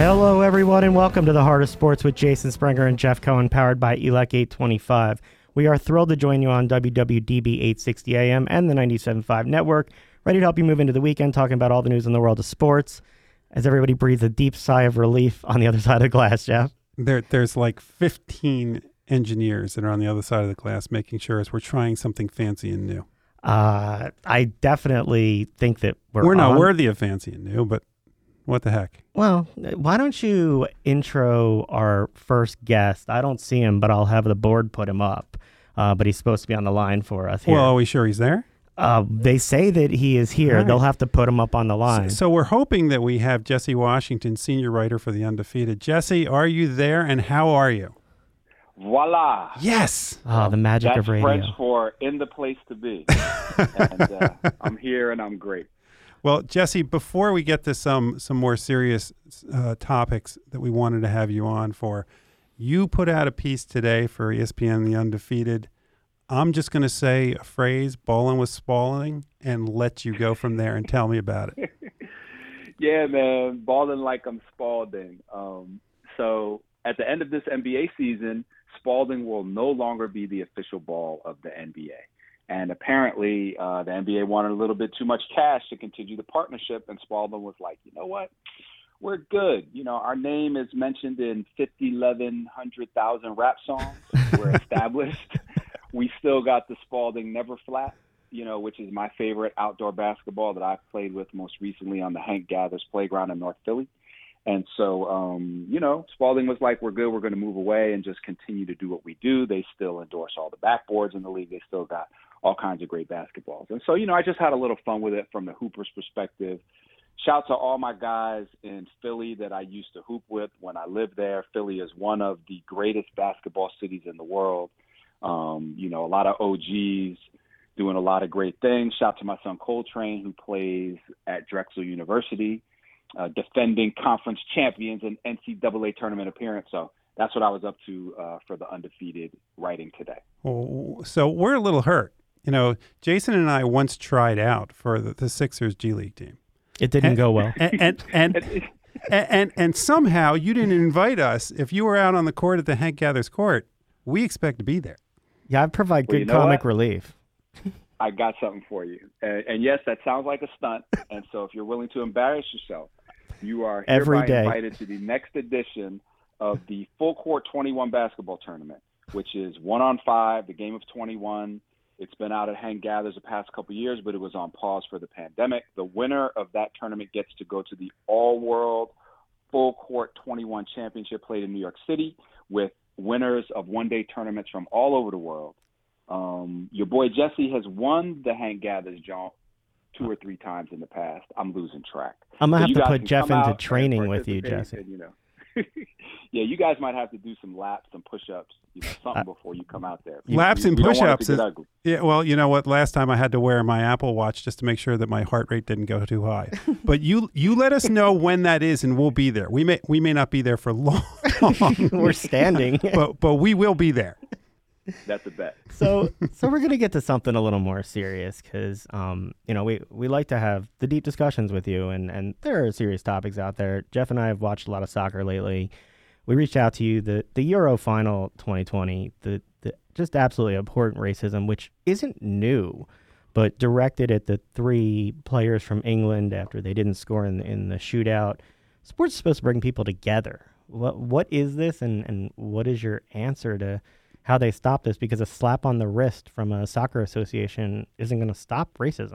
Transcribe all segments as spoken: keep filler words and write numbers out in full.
Hello, everyone, and welcome to the Heart of Sports with Jason Springer and Jeff Cohen, powered by E L E C eight twenty-five. We are thrilled to join you on W W D B eight sixty A M and the ninety-seven point five network, ready to help you move into the weekend, talking about all the news in the world of sports. As everybody breathes a deep sigh of relief on the other side of the glass, Jeff. There, there's like fifteen engineers that are on the other side of the glass making sure as we're trying something fancy and new. Uh, I definitely think that we're We're not on. worthy of fancy and new, but what the heck? Well, why don't you intro our first guest? I don't see him, but I'll have the board put him up. Uh, but he's supposed to be on the line for us here. Well, are we sure he's there? Uh, they say that he is here. Right. They'll have to put him up on the line. So, so we're hoping that we have Jesse Washington, senior writer for The Undefeated. Jesse, are you there, and how are you? Voila. Yes. Oh, the magic That's of radio. French for in the place to be. and uh, I'm here and I'm great. Well, Jesse, before we get to some some more serious uh, topics that we wanted to have you on for, you put out a piece today for E S P N The Undefeated. I'm just going to say a phrase, bowling with Spalding, and let you go from there and tell me about it. Yeah, man, balling like I'm Spalding. Um, so at the end of this N B A season, Spalding will no longer be the official ball of the N B A. And apparently uh, the N B A wanted a little bit too much cash to continue the partnership, and Spalding was like, you know what? We're good. You know, our name is mentioned in fifty, eleven, one hundred thousand rap songs. We're established. We still got the Spalding Never Flat, you know, which is my favorite outdoor basketball that I've played with most recently on the Hank Gathers playground in North Philly. And so, um, you know, Spalding was like, we're good. We're going to move away and just continue to do what we do. They still endorse all the backboards in the league. They still got all kinds of great basketballs. And so, you know, I just had a little fun with it from the Hoopers perspective. Shout to all my guys in Philly that I used to hoop with when I lived there. Philly is one of the greatest basketball cities in the world. Um, you know, a lot of O Gs doing a lot of great things. Shout to my son Coltrane, who plays at Drexel University, uh, defending conference champions and N C double A tournament appearance. So that's what I was up to uh, for the Undefeated writing today. Oh, so we're a little hurt. You know, Jason and I once tried out for the, the Sixers G League team. It didn't and, go well. And and and, and and and and somehow you didn't invite us. If you were out on the court at the Hank Gathers court, we expect to be there. Yeah, I provide Well, good you know comic what? relief. I got something for you. And, and yes, that sounds like a stunt. And so if you're willing to embarrass yourself, you are Every hereby day. invited to the next edition of the Full Court twenty-one basketball tournament, which is one on five, the game of twenty-one. It's been out at Hank Gathers the past couple of years, but it was on pause for the pandemic. The winner of that tournament gets to go to the All-World Full Court twenty-one Championship played in New York City with winners of one-day tournaments from all over the world. Um, your boy Jesse has won the Hank Gathers jaunt two or three times in the past. I'm losing track. I'm going to So you have to guys put can Jeff come into out training and with you, participate Jesse. and, you know, yeah, you guys might have to do some laps, some push-ups, you know, something before you come out there. Laps We- and we don't want it push-ups to is get ugly. yeah. Well, you know what? Last time I had to wear my Apple Watch just to make sure that my heart rate didn't go too high. But you you let us know when that is, and we'll be there. We may we may not be there for long, We're standing. but but we will be there. That's a bet. so so we're going to get to something a little more serious because, um, you know, we, we like to have the deep discussions with you, and, and there are serious topics out there. Jeff and I have watched a lot of soccer lately. We reached out to you, the, the Euro Final twenty twenty, the, the just absolutely abhorrent racism, which isn't new, but directed at the three players from England after they didn't score in, in the shootout. Sports is supposed to bring people together. What What is this, and, and what is your answer to how they stop this? Because a slap on the wrist from a soccer association isn't going to stop racism.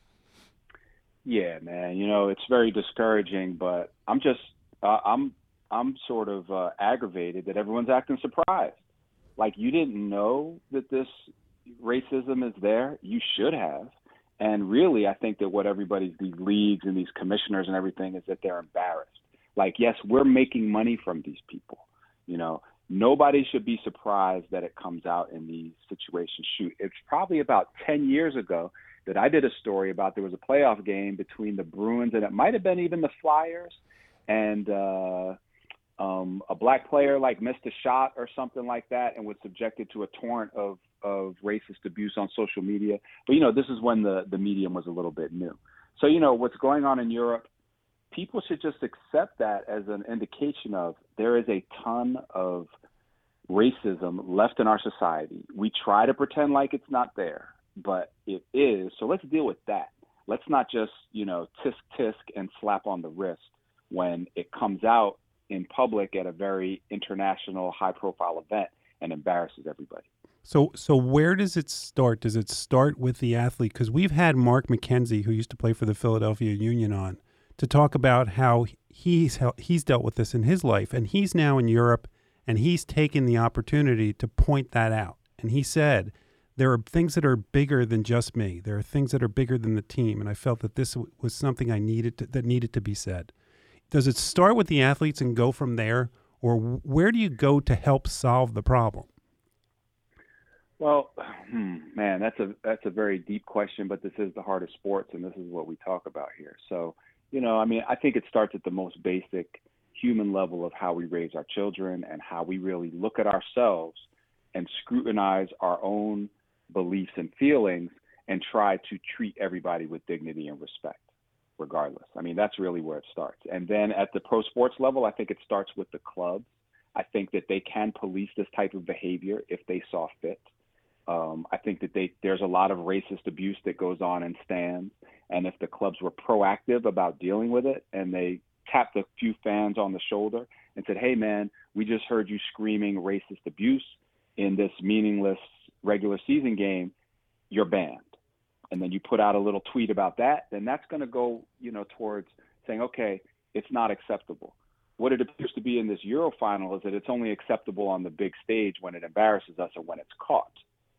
Yeah, man. You know, it's very discouraging, but I'm just, uh, I'm, I'm sort of uh, aggravated that everyone's acting surprised. Like, you didn't know that this racism is there. You should have. And really, I think that what everybody's, these leagues and these commissioners and everything, is that they're embarrassed. Like, yes, we're making money from these people. You know, nobody should be surprised that it comes out in these situations. Shoot, it's probably about ten years ago that I did a story about there was a playoff game between the Bruins and it might have been even the Flyers, and uh, um, a black player like missed a shot or something like that and was subjected to a torrent of, of racist abuse on social media. But, you know, this is when the, the medium was a little bit new. So, you know, what's going on in Europe, people should just accept that as an indication of there is a ton of racism left in our society. We try to pretend like it's not there, but it is. So let's deal with that. Let's not just, you know, tisk tisk and slap on the wrist when it comes out in public at a very international, high-profile event and embarrasses everybody. So, so where does it start? Does it start with the athlete? Because we've had Mark McKenzie, who used to play for the Philadelphia Union, on to talk about how he's he's dealt with this in his life, and he's now in Europe, and he's taken the opportunity to point that out. And he said, there are things that are bigger than just me. There are things that are bigger than the team, and I felt that this was something I needed to, that needed to be said. Does it start with the athletes and go from there, or where do you go to help solve the problem? Well, hmm, man, that's a that's a very deep question, but this is the heart of sports, and this is what we talk about here. So, you know, I mean, I think it starts at the most basic human level of how we raise our children and how we really look at ourselves and scrutinize our own beliefs and feelings and try to treat everybody with dignity and respect, regardless. I mean, that's really where it starts. And then at the pro sports level, I think it starts with the clubs. I think that they can police this type of behavior if they saw fit. Um, I think that they, there's a lot of racist abuse that goes on in stands. And if the clubs were proactive about dealing with it and they tapped a few fans on the shoulder and said, hey, man, we just heard you screaming racist abuse in this meaningless regular season game, you're banned. And then you put out a little tweet about that, then that's going to go, you know, towards saying, okay, it's not acceptable. What it appears to be in this Euro final is that it's only acceptable on the big stage when it embarrasses us or when it's caught.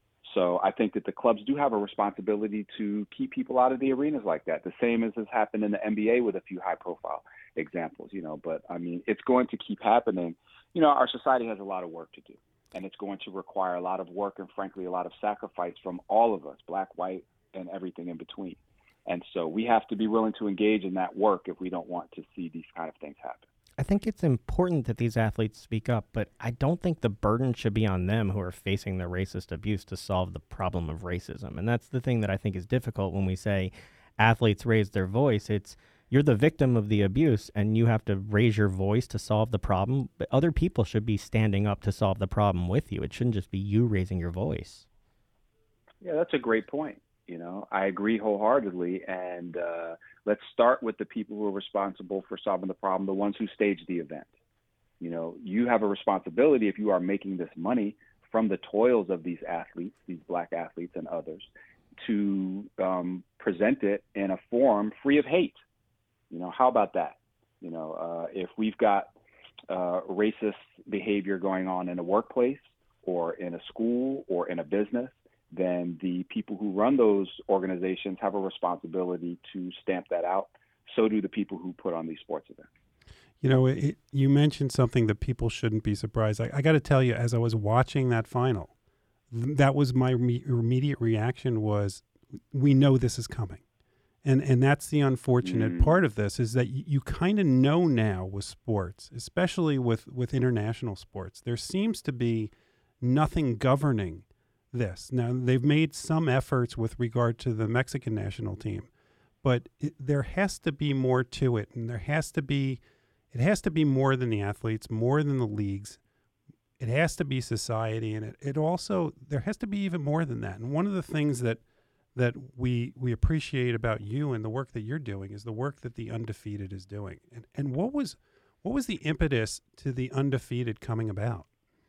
So I think that the clubs do have a responsibility to keep people out of the arenas like that, the same as has happened in the N B A with a few high-profile examples, you know. But, I mean, it's going to keep happening. You know, our society has a lot of work to do, and it's going to require a lot of work and, frankly, a lot of sacrifice from all of us, black, white, and everything in between. And so we have to be willing to engage in that work if we don't want to see these kind of things happen. I think it's important that these athletes speak up, but I don't think the burden should be on them who are facing the racist abuse to solve the problem of racism. And that's the thing that I think is difficult when we say athletes raise their voice. It's you're the victim of the abuse and you have to raise your voice to solve the problem, but other people should be standing up to solve the problem with you. It shouldn't just be you raising your voice. Yeah, that's a great point. You know, I agree wholeheartedly. And uh, let's start with the people who are responsible for solving the problem, the ones who staged the event. You know, you have a responsibility if you are making this money from the toils of these athletes, these black athletes and others, to um, present it in a form free of hate. You know, how about that? You know, uh, if we've got uh, racist behavior going on in a workplace or in a school or in a business, then the people who run those organizations have a responsibility to stamp that out. So do the people who put on these sports events. You know, it, you mentioned something that people shouldn't be surprised. I, I got to tell you, as I was watching that final, th- that was my re- immediate reaction was, we know this is coming. And and that's the unfortunate mm. part of this is that you, you kind of know now with sports, especially with, with international sports, there seems to be nothing governing this. Now, they've made some efforts with regard to the Mexican national team, but it, there has to be more to it, and there has to be, it has to be more than the athletes, more than the leagues. It has to be society, and it, it also, there has to be even more than that. And one of the things that that we we appreciate about you and the work that you're doing is the work that the Undefeated is doing. And and what was what was the impetus to the Undefeated coming about?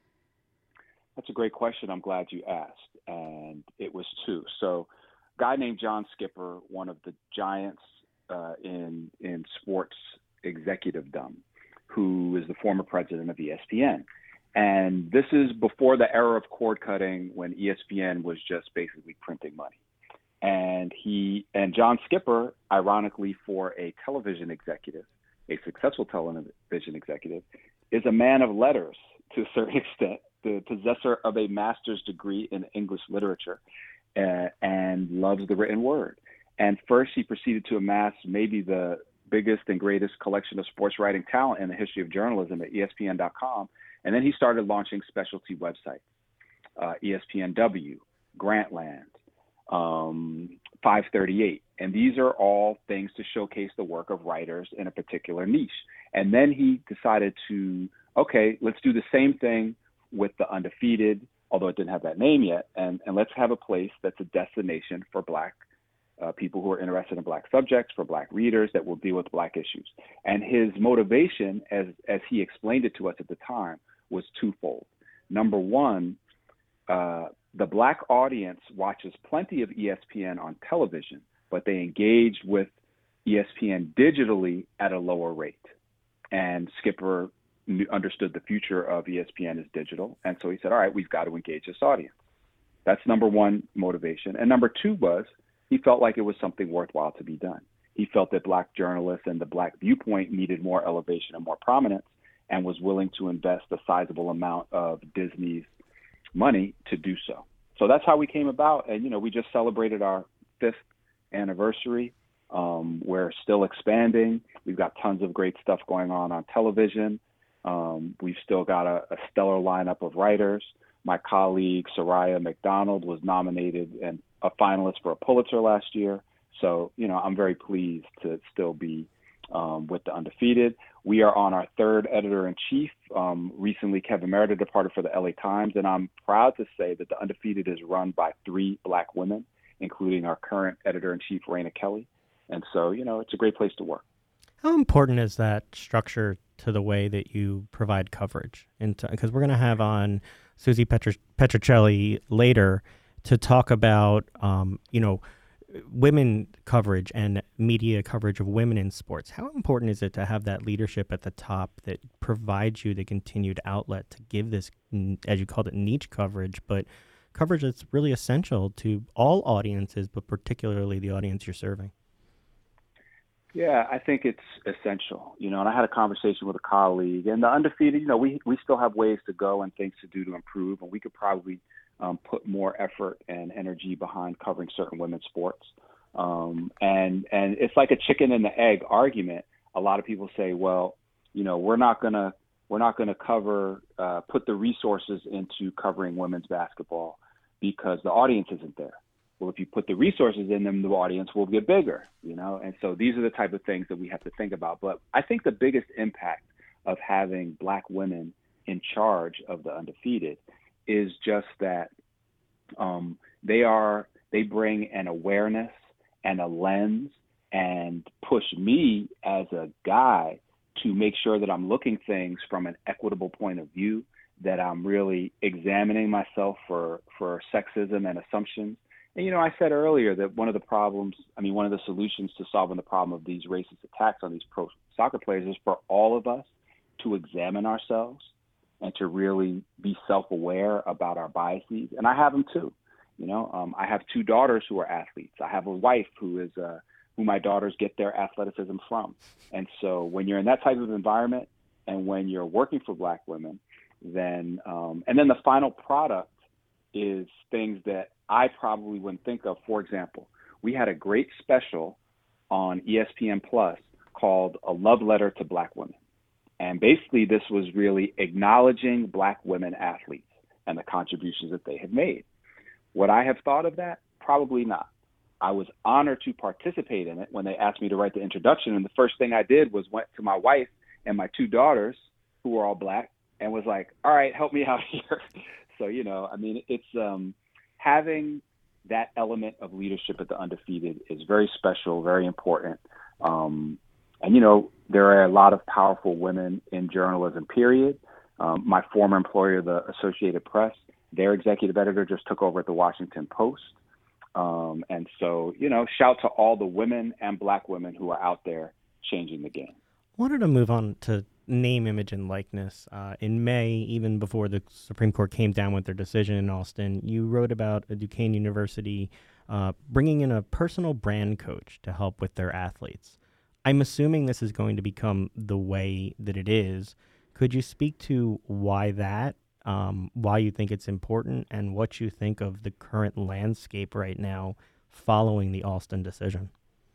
That's a great question. I'm glad you asked. And it was two. So a guy named John Skipper, one of the giants uh, in in sports executivedom, who is the former president of E S P N. And this is before the era of cord cutting when E S P N was just basically printing money. And he and John Skipper, ironically, for a television executive, a successful television executive, is a man of letters to a certain extent, the possessor of a master's degree in English literature uh, and loves the written word. And first he proceeded to amass maybe the biggest and greatest collection of sports writing talent in the history of journalism at E S P N dot com. And then he started launching specialty websites, uh, E S P N W, Grantland, um, five thirty-eight. And these are all things to showcase the work of writers in a particular niche. And then he decided to, okay, let's do the same thing with The Undefeated, although it didn't have that name yet. And, and let's have a place that's a destination for Black uh, people who are interested in Black subjects, for Black readers that will deal with Black issues. And his motivation, as, as he explained it to us at the time, was twofold. Number one, uh, the Black audience watches plenty of E S P N on television, but they engage with E S P N digitally at a lower rate. And Skipper knew, understood the future of E S P N is digital. And so he said, all right, we've got to engage this audience. That's number one motivation. And number two was he felt like it was something worthwhile to be done. He felt that Black journalists and the Black viewpoint needed more elevation and more prominence, and was willing to invest a sizable amount of Disney's money to do so. So that's how we came about. And, you know, we just celebrated our fifth anniversary. Um, we're still expanding. We've got tons of great stuff going on on television. Um, we've still got a, a stellar lineup of writers. My colleague, Soraya McDonald, was nominated and a finalist for a Pulitzer last year. So, you know, I'm very pleased to still be um, with The Undefeated. We are on our third editor-in-chief. Um, recently, Kevin Meredith departed for the L A Times, and I'm proud to say that The Undefeated is run by three Black women, including our current editor-in-chief, Raina Kelly. And so, you know, it's a great place to work. How important is that structure to the way that you provide coverage? Because we're going to have on Susie Petr- Petrocelli later to talk about, um, you know, women coverage and media coverage of women in sports. How important is it to have that leadership at the top that provides you the continued outlet to give this, as you called it, niche coverage, but coverage that's really essential to all audiences, but particularly the audience you're serving? Yeah, I think it's essential. You know, and I had a conversation with a colleague, and The Undefeated, you know, we, we still have ways to go and things to do to improve, and we could probably um, put more effort and energy behind covering certain women's sports. Um, and and it's like a chicken and the egg argument. A lot of people say, well, you know, we're not gonna we're not gonna cover uh, put the resources into covering women's basketball because the audience isn't there. Well, if you put the resources in them, the audience will get bigger, you know? And so these are the type of things that we have to think about. But I think the biggest impact of having Black women in charge of The Undefeated is just that um, they are, they bring an awareness and a lens and push me as a guy to make sure that I'm looking things from an equitable point of view, that I'm really examining myself for, for sexism and assumptions. And, you know, I said earlier that one of the problems, I mean, one of the solutions to solving the problem of these racist attacks on these pro soccer players is for all of us to examine ourselves and to really be self-aware about our biases. And I have them too. You know, um, I have two daughters who are athletes. I have a wife who is, uh, who my daughters get their athleticism from. And so when you're in that type of environment and when you're working for Black women, then, um, and then the final product is things that I probably wouldn't think of. For example, we had a great special on E S P N Plus called A Love Letter to Black Women. And basically this was really acknowledging Black women athletes and the contributions that they had made. Would I have thought of that? Probably not. I was honored to participate in it when they asked me to write the introduction. And the first thing I did was went to my wife and my two daughters, who were all Black, and was like, all right, help me out here. So, you know, I mean, it's um, having that element of leadership at The Undefeated is very special, very important. Um, and, you know, there are a lot of powerful women in journalism, period. Um, my former employer, the Associated Press, their executive editor just took over at the Washington Post. Um, and so, you know, shout to all the women and Black women who are out there changing the game. I wanted to move on to name, image, and likeness. Uh, in May, even before the Supreme Court came down with their decision in Austin, you wrote about a Duquesne University uh, bringing in a personal brand coach to help with their athletes. I'm assuming this is going to become the way that it is. Could you speak to why that, um, why you think it's important, and what you think of the current landscape right now following the Austin decision?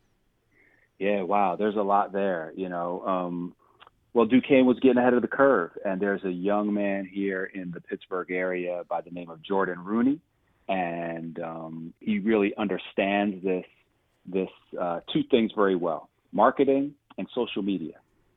Yeah, wow, there's a lot there, you know. Um, well, Duquesne was getting ahead of the curve, and there's a young man here in the Pittsburgh area by the name of Jordan Rooney, and um, he really understands this this uh, two things very well: marketing and social media,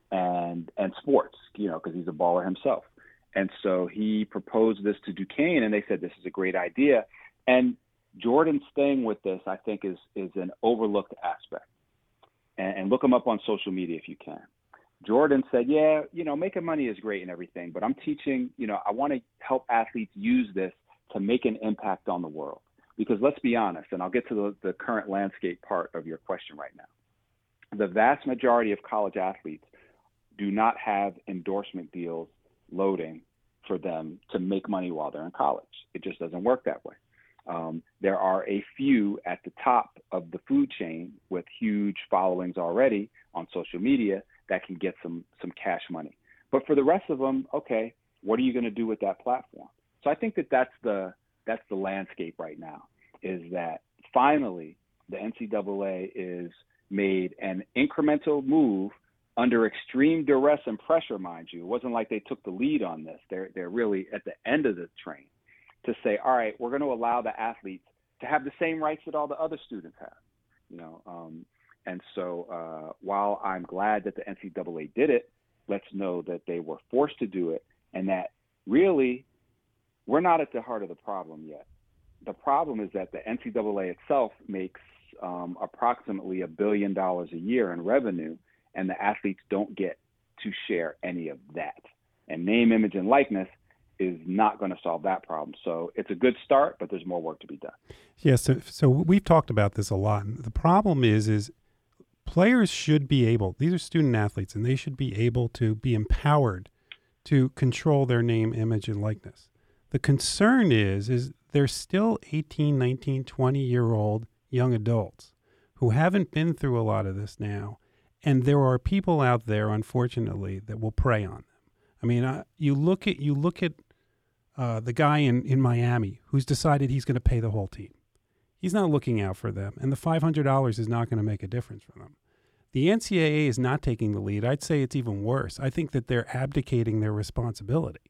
and and sports. You know, because he's a baller himself. And so he proposed this to Duquesne, and they said this is a great idea. And Jordan staying with this, I think, is is an overlooked aspect. And, and look him up on social media if you can. Jordan said, yeah, you know, making money is great and everything, but I'm teaching, you know, I want to help athletes use this to make an impact on the world. Because let's be honest, and I'll get to the, the current landscape part of your question right now. The vast majority of college athletes do not have endorsement deals loading for them to make money while they're in college. It just doesn't work that way. Um, there are a few at the top of the food chain with huge followings already on social media that can get some some cash money. But for the rest of them, okay, what are you going to do with that platform? So I think that that's the that's the landscape right now, is that finally the N C double A is made an incremental move under extreme duress and pressure, mind you. It wasn't like they took the lead on this. They're they're really at the end of the train to say, all right, we're going to allow the athletes to have the same rights that all the other students have. You know, um, and so uh, while I'm glad that the N C double A did it, let's know that they were forced to do it, and that really we're not at the heart of the problem yet. The problem is that the N C double A itself makes um, approximately a billion dollars a year in revenue, and the athletes don't get to share any of that. And name, image, and likeness is not going to solve that problem. So it's a good start, but there's more work to be done. Yeah, so, so we've talked about this a lot. And the problem is, is players should be able, these are student athletes, and they should be able to be empowered to control their name, image, and likeness. The concern is, is they're still eighteen, nineteen, twenty-year-old young adults who haven't been through a lot of this now. And there are people out there, unfortunately, that will prey on them. I mean, uh, you look at you look at uh, the guy in, in Miami who's decided he's going to pay the whole team. He's not looking out for them, and the five hundred dollars is not going to make a difference for them. The N C double A is not taking the lead. I'd say it's even worse. I think that they're abdicating their responsibility.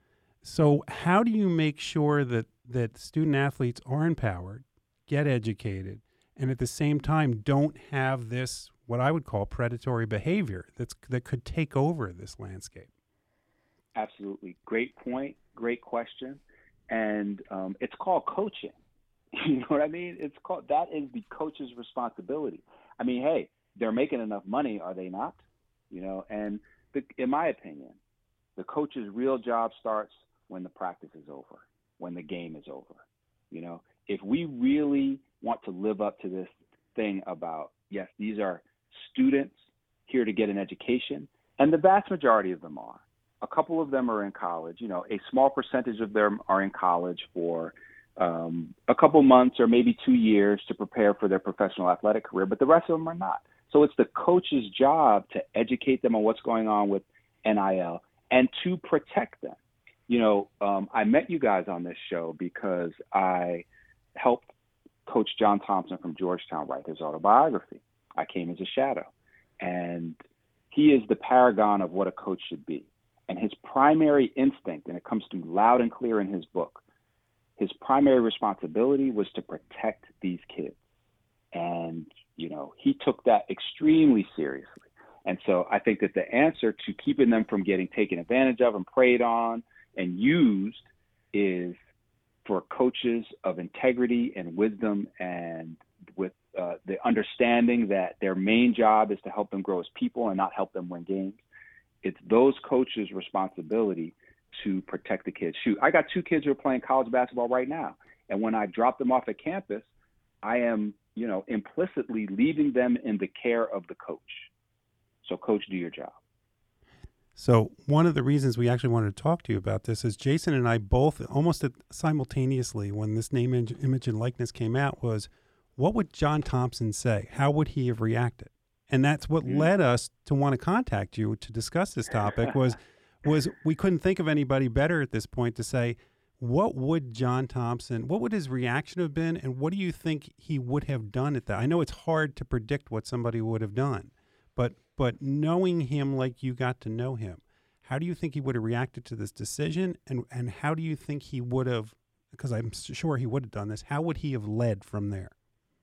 So how do you make sure that, that student athletes are empowered, get educated, and at the same time don't have this, what I would call predatory behavior that's that could take over this landscape? Absolutely. Great point. Great question. And um, it's called coaching. You know what I mean? It's called, that is the coach's responsibility. I mean, hey, they're making enough money, are they not? You know, and the, in my opinion, the coach's real job starts when the practice is over, when the game is over. You know, if we really want to live up to this thing about, yes, these are students here to get an education, and the vast majority of them are. A couple of them are in college. You know, a small percentage of them are in college for um, a couple months or maybe two years to prepare for their professional athletic career, but the rest of them are not. So it's the coach's job to educate them on what's going on with N I L and to protect them. You know, um, I met you guys on this show because I helped Coach John Thompson from Georgetown write his autobiography. I came as a shadow, and he is the paragon of what a coach should be. And his primary instinct, and it comes through loud and clear in his book, his primary responsibility was to protect these kids. And, you know, he took that extremely seriously. And so I think that the answer to keeping them from getting taken advantage of and preyed on and used is for coaches of integrity and wisdom, and with uh, the understanding that their main job is to help them grow as people and not help them win games. It's those coaches' responsibility to protect the kids. Shoot, I got two kids who are playing college basketball right now. And when I drop them off at campus, I am, you know, implicitly leaving them in the care of the coach. So coach, do your job. So one of the reasons we actually wanted to talk to you about this is Jason and I both almost simultaneously, when this name, image, and likeness came out, was what would John Thompson say? How would he have reacted? And that's what mm-hmm. led us to want to contact you to discuss this topic was, was we couldn't think of anybody better at this point to say, what would John Thompson, what would his reaction have been, and what do you think he would have done at that? I know it's hard to predict what somebody would have done, but but knowing him like you got to know him, how do you think he would have reacted to this decision, and, and how do you think he would have, because I'm sure he would have done this, how would he have led from there?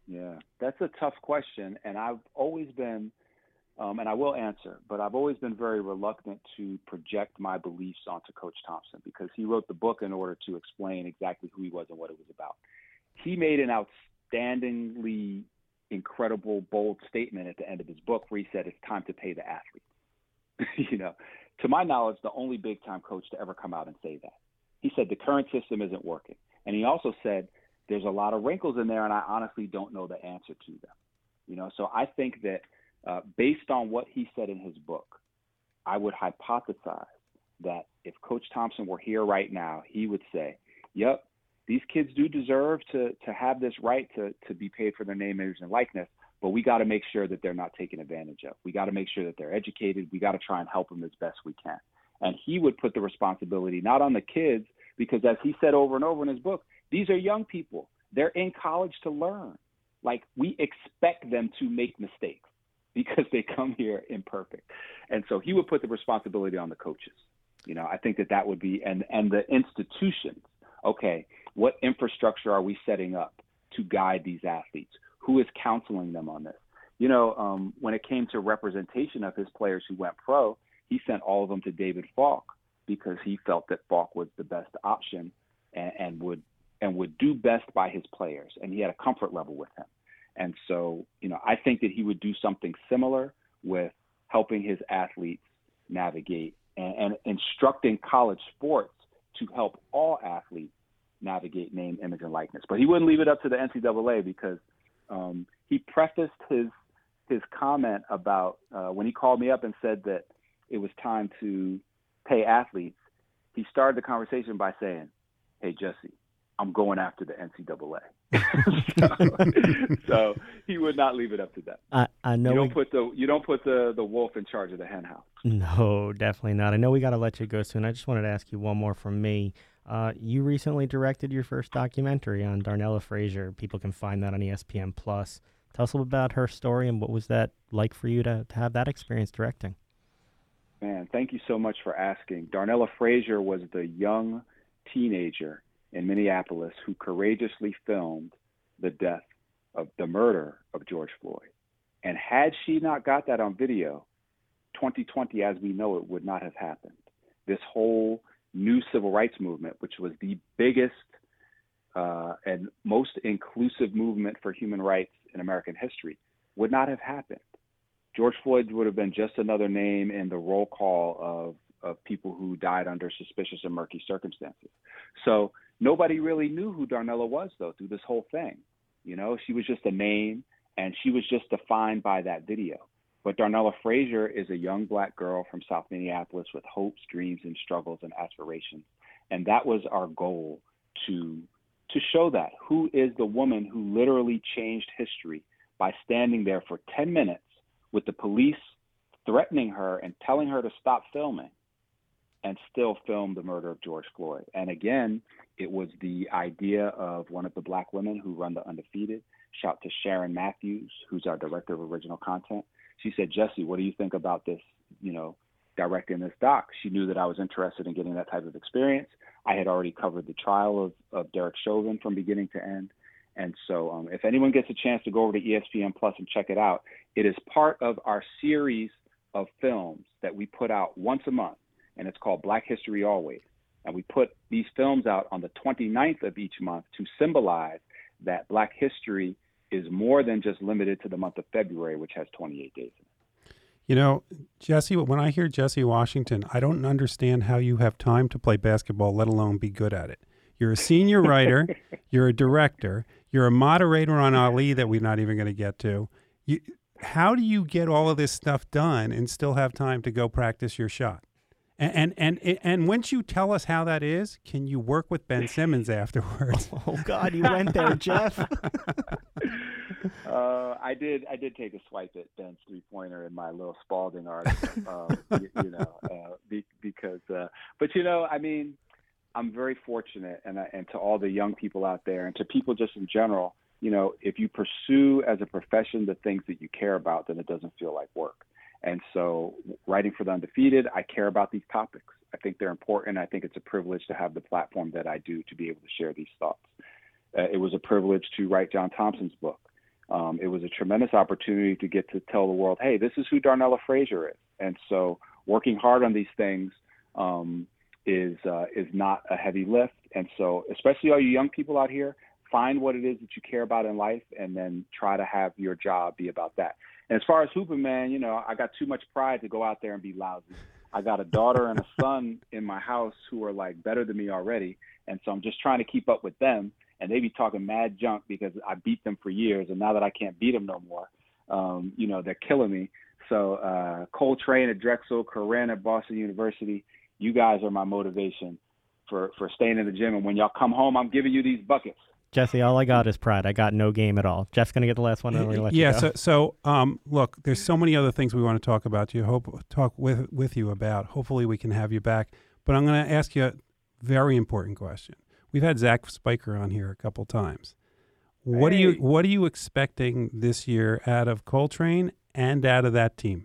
Yeah, that's a tough question, and I've always been, um, and I will answer, but I've always been very reluctant to project my beliefs onto Coach Thompson because he wrote the book in order to explain exactly who he was and what it was about. He made an outstandingly incredible, bold statement at the end of his book where he said it's time to pay the athletes. You know, to my knowledge, the only big-time coach to ever come out and say that. He said the current system isn't working, and he also said there's a lot of wrinkles in there, and I honestly don't know the answer to them. You know, so I think that uh, based on what he said in his book, I would hypothesize that if Coach Thompson were here right now, he would say, yep, these kids do deserve to to have this right to, to be paid for their name, image, and likeness, but we got to make sure that they're not taken advantage of. We got to make sure that they're educated. We got to try and help them as best we can. And he would put the responsibility not on the kids, because as he said over and over in his book, these are young people. They're in college to learn. Like, we expect them to make mistakes because they come here imperfect. And so he would put the responsibility on the coaches. You know, I think that that would be, and, and the institutions. Okay, what infrastructure are we setting up to guide these athletes? Who is counseling them on this? You know, um, when it came to representation of his players who went pro, he sent all of them to David Falk because he felt that Falk was the best option and, and would and would do best by his players. And he had a comfort level with him. And so, you know, I think that he would do something similar with helping his athletes navigate and, and instructing college sports to help all athletes navigate name, image, and likeness. But he wouldn't leave it up to the N C double A because um, he prefaced his his comment about uh, when he called me up and said that it was time to pay athletes. He started the conversation by saying, hey, Jesse, I'm going after the N C double A. so, so he would not leave it up to them. I, I know you don't we, put the you don't put the, the wolf in charge of the hen house. No, definitely not. I know we got to let you go soon. I just wanted to ask you one more from me. Uh, you recently directed your first documentary on Darnella Frazier. People can find that on E S P N Plus. Tell us a little about her story and what was that like for you to, to have that experience directing? Man, thank you so much for asking. Darnella Frazier was the young teenager in Minneapolis who courageously filmed the death of the murder of George Floyd. And had she not got that on video, twenty twenty as we know it would not have happened. This whole new civil rights movement, which was the biggest uh, and most inclusive movement for human rights in American history, would not have happened. George Floyd would have been just another name in the roll call of, of people who died under suspicious and murky circumstances. So nobody really knew who Darnella was, though, through this whole thing. You know, she was just a name, and she was just defined by that video. But Darnella Frazier is a young black girl from South Minneapolis with hopes, dreams, and struggles and aspirations. And that was our goal, to to show that. Who is the woman who literally changed history by standing there for ten minutes with the police threatening her and telling her to stop filming, and still film the murder of George Floyd. And again, it was the idea of one of the black women who run the Undefeated. Shout to Sharon Matthews, who's our director of original content. She said, Jesse, what do you think about this, you know, directing this doc? She knew that I was interested in getting that type of experience. I had already covered the trial of, of Derek Chauvin from beginning to end. And so um, if anyone gets a chance to go over to E S P N Plus and check it out, it is part of our series of films that we put out once a month, and it's called Black History Always. And we put these films out on the twenty-ninth of each month to symbolize that Black history is more than just limited to the month of February, which has twenty-eight days in it. You know, Jesse, when I hear Jesse Washington, I don't understand how you have time to play basketball, let alone be good at it. You're a senior writer, you're a director, you're a moderator on Ali that we're not even going to get to. You, how do you get all of this stuff done and still have time to go practice your shot? And, and and and once you tell us how that is, can you work with Ben Simmons afterwards? Oh God, you went there, Jeff. uh, I did. I did take a swipe at Ben's three pointer in my little Spalding article. um, you, you know, uh, be, because. Uh, but you know, I mean, I'm very fortunate, and and to all the young people out there, and to people just in general, you know, if you pursue as a profession the things that you care about, then it doesn't feel like work. And so writing for the Undefeated, I care about these topics. I think they're important. I think it's a privilege to have the platform that I do to be able to share these thoughts. Uh, it was a privilege to write John Thompson's book. Um, it was a tremendous opportunity to get to tell the world, hey, this is who Darnella Frazier is. And so working hard on these things um, is uh, is not a heavy lift. And so especially all you young people out here, find what it is that you care about in life and then try to have your job be about that. And as far as hooping, man, you know, I got too much pride to go out there and be lousy. I got a daughter and a son in my house who are like better than me already. And so I'm just trying to keep up with them. And they be talking mad junk because I beat them for years. And now that I can't beat them no more, um, you know, they're killing me. So uh, Cole Train at Drexel, Corinne at Boston University, you guys are my motivation for, for staying in the gym. And when y'all come home, I'm giving you these buckets. Jesse, all I got is pride. I got no game at all. Jeff's going to get the last one, and we're going to let yeah, you go. so, so um, look, there's so many other things we want to talk about. You hope talk with with you about. Hopefully, we can have you back. But I'm going to ask you a very important question. We've had Zach Spiker on here a couple times. What Hey. are you What are you expecting this year out of Coltrane and out of that team?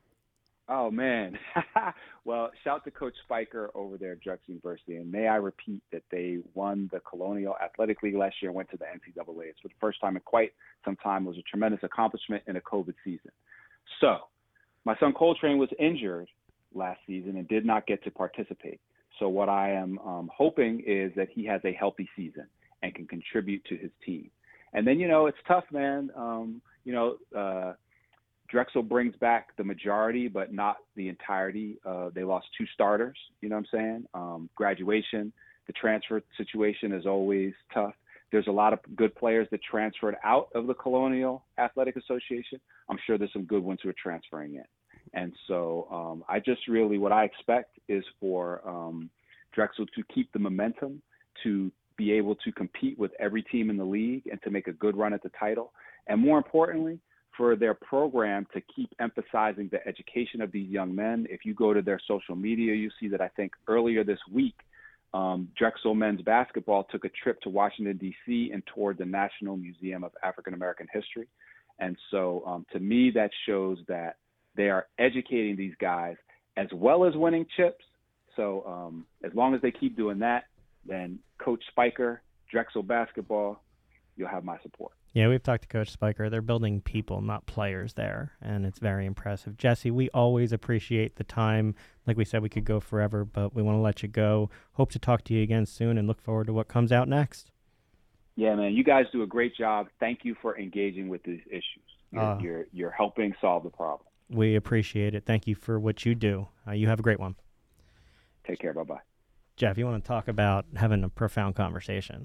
Oh, man. Well, shout to Coach Spiker over there at Drexel University. And may I repeat that they won the Colonial Athletic League last year and went to the N C double A. It's for the first time in quite some time. It was a tremendous accomplishment in a COVID season. So my son Coltrane was injured last season and did not get to participate. So what I am um, hoping is that he has a healthy season and can contribute to his team. And then, you know, it's tough, man. Um, you know, uh, Drexel brings back the majority, but not the entirety. Uh, they lost two starters, you know what I'm saying? Um, graduation, the transfer situation is always tough. There's a lot of good players that transferred out of the Colonial Athletic Association. I'm sure there's some good ones who are transferring in. And so um, I just really, what I expect is for um, Drexel to keep the momentum, to be able to compete with every team in the league and to make a good run at the title. And more importantly, for their program to keep emphasizing the education of these young men. If you go to their social media, you see that I think earlier this week, um, Drexel men's basketball took a trip to Washington, D C and toured the National Museum of African American History. And so um, to me, that shows that they are educating these guys as well as winning chips. So um, as long as they keep doing that, then Coach Spiker, Drexel basketball, you'll have my support. Yeah, we've talked to Coach Spiker. They're building people, not players there, and it's very impressive. Jesse, we always appreciate the time. Like we said, we could go forever, but we want to let you go. Hope to talk to you again soon and look forward to what comes out next. Yeah, man, you guys do a great job. Thank you for engaging with these issues. You're, Uh, you're, you're helping solve the problem. We appreciate it. Thank you for what you do. Uh, you have a great one. Take care. Bye-bye. Jeff, you want to talk about having a profound conversation?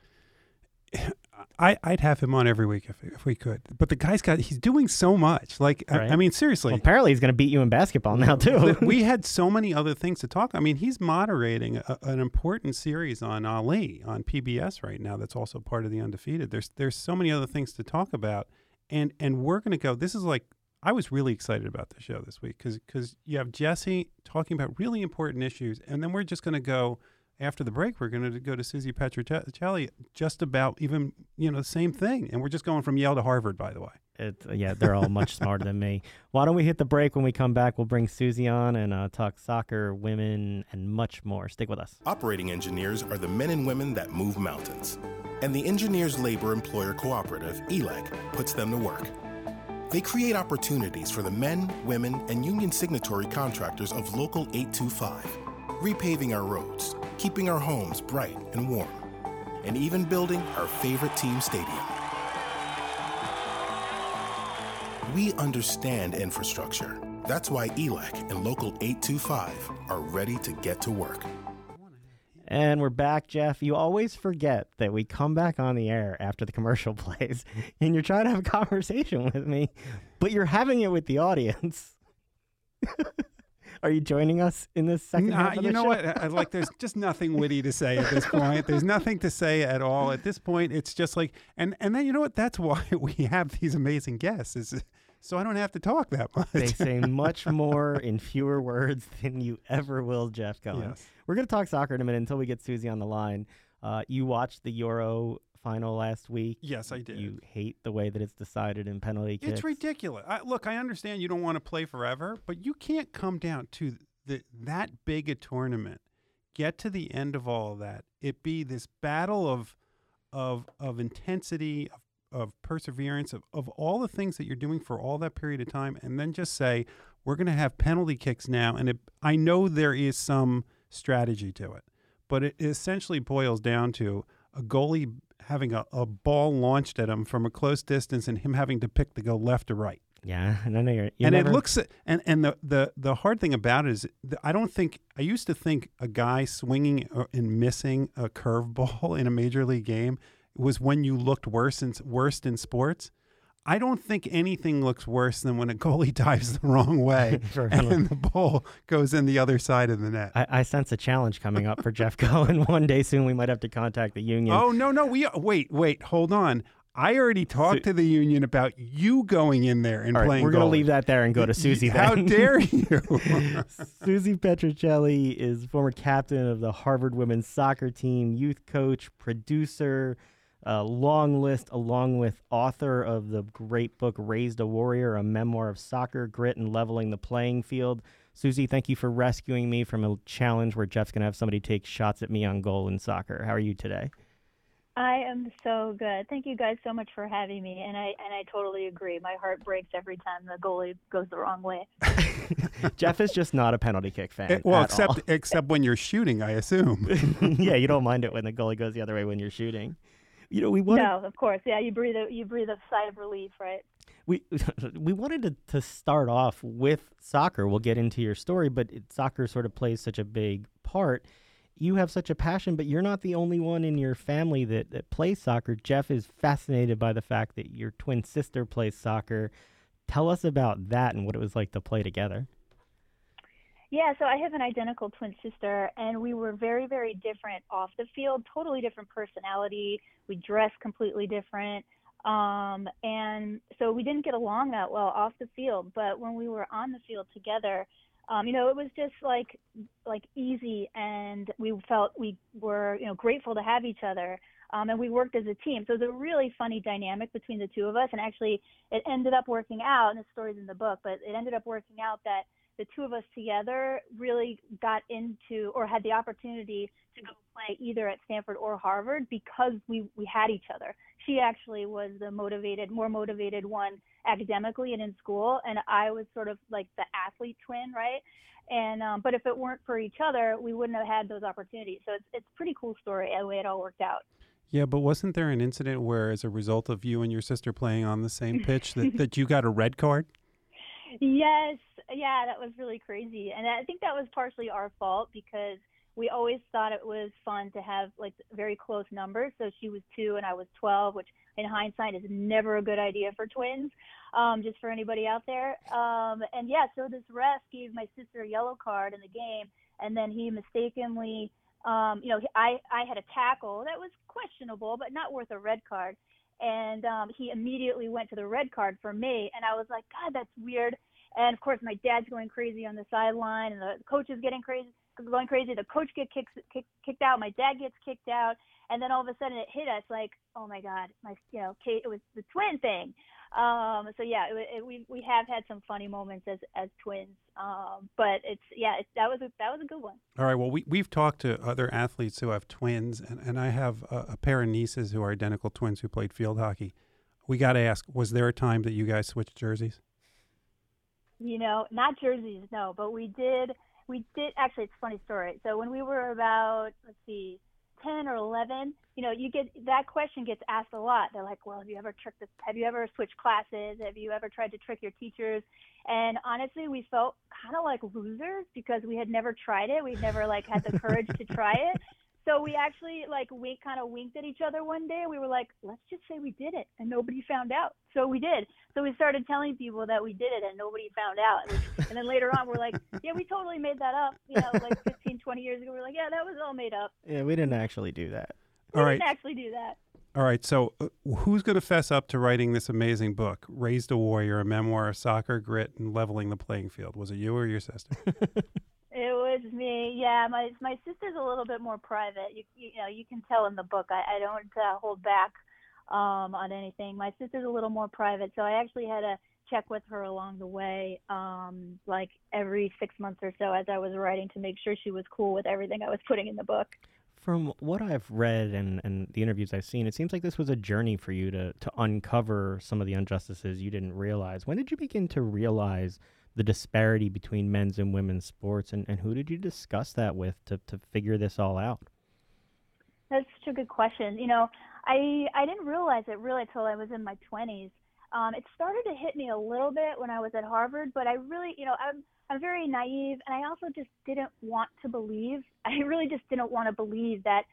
I, I'd have him on every week if if we could. But the guy's got, he's doing so much. Like, Right. I, I mean, seriously. Well, apparently he's going to beat you in basketball now, too. We had so many other things to talk. I mean, he's moderating a, an important series on Ali on P B S right now that's also part of the Undefeated. There's there's so many other things to talk about. And and we're going to go, this is like, I was really excited about the show this week because because you have Jesse talking about really important issues. And then we're just going to go, after the break, we're going to go to Susie Petrocelli just about even, you know, the same thing. And we're just going from Yale to Harvard, by the way. It, yeah, they're all much smarter than me. Why don't we hit the break? When we come back, we'll bring Susie on and uh, talk soccer, women, and much more. Stick with us. Operating engineers are the men and women that move mountains. And the Engineers Labor Employer Cooperative, E L E C, puts them to work. They create opportunities for the men, women, and union signatory contractors of Local eight two five, repaving our roads, keeping our homes bright and warm, and even building our favorite team stadium. We understand infrastructure. That's why E L E C and Local eight two five are ready to get to work. And we're back, Jeff. You always forget that we come back on the air after the commercial plays, and you're trying to have a conversation with me, but you're having it with the audience. Are you joining us in this second Nah, half of the you know show? what? I, like, there's just nothing witty to say at this point. There's nothing to say at all at this point. It's just like, and and then you know what? That's why we have these amazing guests. Is so I don't have to talk that much. They say much more in fewer words than you ever will, Jeff Cohen. Yes. We're going to talk soccer in a minute until we get Susie on the line. Uh, you watched the Euro final last week. Yes, I did. You hate the way that it's decided in penalty kicks. It's ridiculous. I, look, I understand you don't want to play forever, but you can't come down to the that big a tournament, get to the end of all of that, it be this battle of of of intensity, of, of perseverance, of, of all the things that you're doing for all that period of time, and then just say, we're going to have penalty kicks now. And it, I know there is some strategy to it, but it essentially boils down to a goalie having a, a ball launched at him from a close distance and him having to pick to go left or right. Yeah, and I know you're, you and never... it looks and and the, the the hard thing about it is I don't think I used to think a guy swinging and missing a curveball in a major league game was when you looked worse in worst in sports. I don't think anything looks worse than when a goalie dives the wrong way and the ball goes in the other side of the net. I, I sense a challenge coming up for Jeff Cohen one day soon. We might have to contact the union. Oh no no we wait wait hold on. I already talked so, to the union about you going in there and all right, playing We're going to goalie. leave that there and go to Susie then. How dare you? Susie Petrocelli is former captain of the Harvard women's soccer team, youth coach, producer, uh, long list, along with author of the great book Raised a Warrior, a memoir of soccer, grit, and leveling the playing field. Susie, thank you for rescuing me from a challenge where Jeff's going to have somebody take shots at me on goal in soccer. How are you today? I am so good. Thank you guys so much for having me. And I and I totally agree. My heart breaks every time the goalie goes the wrong way. Jeff is just not a penalty kick fan. It, well, at except all. except when you're shooting, I assume. Yeah, you don't mind it when the goalie goes the other way when you're shooting. You know, we wanted, No, of course. Yeah, you breathe a you breathe a sigh of relief, right? We we wanted to, to start off with soccer. We'll get into your story, but it, soccer sort of plays such a big part. You have such a passion, but you're not the only one in your family that, that plays soccer. Jeff is fascinated by the fact that your twin sister plays soccer. Tell us about that and what it was like to play together. Yeah, so I have an identical twin sister, and we were very, very different off the field, totally different personality. We dressed completely different. Um, and so we didn't get along that well off the field, but when we were on the field together, Um, you know, it was just like like easy, and we felt we were, you know, grateful to have each other, um, and we worked as a team. So it was a really funny dynamic between the two of us, and actually it ended up working out, and the story's in the book, but it ended up working out that the two of us together really got into or had the opportunity to go play either at Stanford or Harvard because we, we had each other. She actually was the motivated, more motivated one academically and in school, and I was sort of like the athlete twin, right? And um, but if it weren't for each other, we wouldn't have had those opportunities. So it's it's a pretty cool story the way it all worked out. Yeah, but wasn't there an incident where, as a result of you and your sister playing on the same pitch, that, that you got a red card? Yes, yeah, that was really crazy, and I think that was partially our fault because we always thought it was fun to have like very close numbers. So she was two and I was twelve, which in hindsight is never a good idea for twins, um, just for anybody out there. Um, and yeah, so this ref gave my sister a yellow card in the game, and then he mistakenly, um, you know, I, I had a tackle that was questionable, but not worth a red card. And um, he immediately went to the red card for me. And I was like, God, that's weird. And of course, my dad's going crazy on the sideline, and the coach is getting crazy. going crazy. The coach gets kicked, kick, kicked out. My dad gets kicked out. And then all of a sudden it hit us like, oh my God, my, you know, Kate, it was the twin thing. Um, so yeah, it, it, we, we have had some funny moments as, as twins. Um, but it's, yeah, it, that was a, that was a good one. All right. Well, we, we've talked to other athletes who have twins, and, and I have a, a pair of nieces who are identical twins who played field hockey. We got to ask, was there a time that you guys switched jerseys? You know, not jerseys, no, but we did, we did, actually, it's a funny story. So when we were about, let's see, ten or eleven, you know, you get, that question gets asked a lot. They're like, well, have you ever tricked this, have you ever switched classes? Have you ever tried to trick your teachers? And honestly, we felt kind of like losers because we had never tried it. We'd never like had the courage to try it. So we actually like we kind of winked at each other one day. We were like, let's just say we did it and nobody found out. So we did. So we started telling people that we did it and nobody found out. And, we, and then later on, we're like, yeah, we totally made that up. You know, like fifteen, twenty years ago, we're like, yeah, that was all made up. Yeah, we didn't actually do that. We all didn't right. actually do that. All right. So uh, who's going to fess up to writing this amazing book, Raised a Warrior, a memoir of soccer, grit, and leveling the playing field? Was it you or your sister? It was me. Yeah, my my sister's a little bit more private. You you, you know, you can tell in the book. I, I don't uh, hold back um, on anything. My sister's a little more private, so I actually had to check with her along the way, um, like every six months or so as I was writing to make sure she was cool with everything I was putting in the book. From what I've read and, and the interviews I've seen, it seems like this was a journey for you to, to uncover some of the injustices you didn't realize. When did you begin to realize the disparity between men's and women's sports, and, and who did you discuss that with to, to figure this all out? That's such a good question. You know, I I didn't realize it really until I was in my twenties. Um, it started to hit me a little bit when I was at Harvard, but I really, you know, I'm I'm very naive, and I also just didn't want to believe. I really just didn't want to believe that